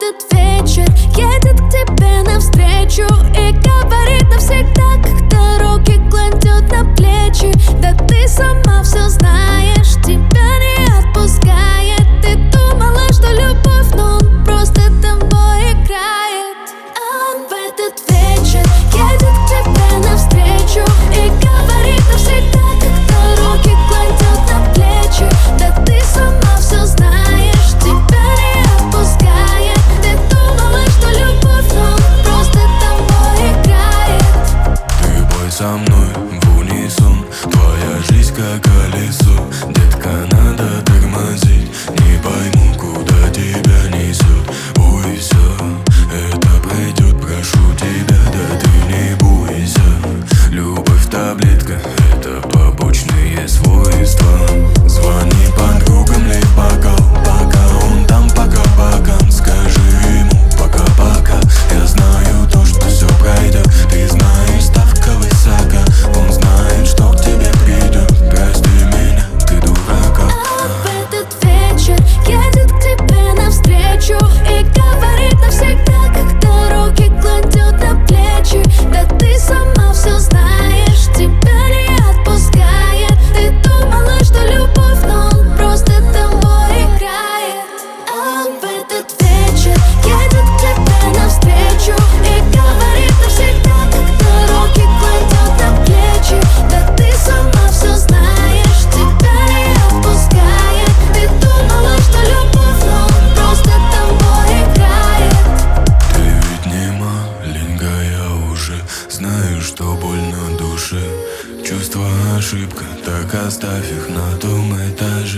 этот вечер едет к тебе навстречу и говорит навсегда, когда руки кладет на плечи. Да ты сама все знаешь, тебя не отпускает. Ты думала, что любовь, но он просто тобой играет. А он в этот вечер едет к тебе навстречу и говорит навсегда, когда руки кладет на плечи. Да ты сама все знаешь, тебя не отпускает. Ты думала, что любовь, но он просто тобой играет. Ты пой со мной в унисон, твоя жизнь как колесо. Детка, надо тормозить, не пойму, куда тебя несет. Ой, все, это пройдет, прошу тебя, да ты не бойся. Любовь таблетка, это побочные свойства. Звони подругам, лей бокал, пока он там пока-пока. Скажи ему пока-пока, я знаю то, что все пройдет. Ты знаешь, ставка высока, он знает, что к тебе придет. Прости меня, ты дурака. А в этот вечер едет к тебе навстречу и говорит навсегда, когда руки кладет на плечи. Да ты сама все знаешь, тебя не отпускает. Ты думала, что любовь, но он просто тобой играет. А он в этот вечер едет к тебе навстречу и говорит навсегда, когда руки кладет на плечи. Да ты сама все знаешь, тебя не отпускает. Ты думала, что любовь, но он просто тобой играет. Ты ведь не маленькая уже, знаю, что больно душе. Чувства ошибка, так оставь их на том этаже.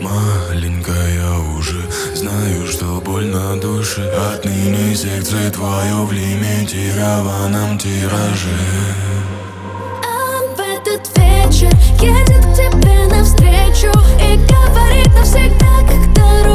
Маленькая уже, знаю, что больно душе. Отныне сердце твое в лимитированном тираже. А он в этот вечер едет к тебе навстречу и говорит навсегда, когда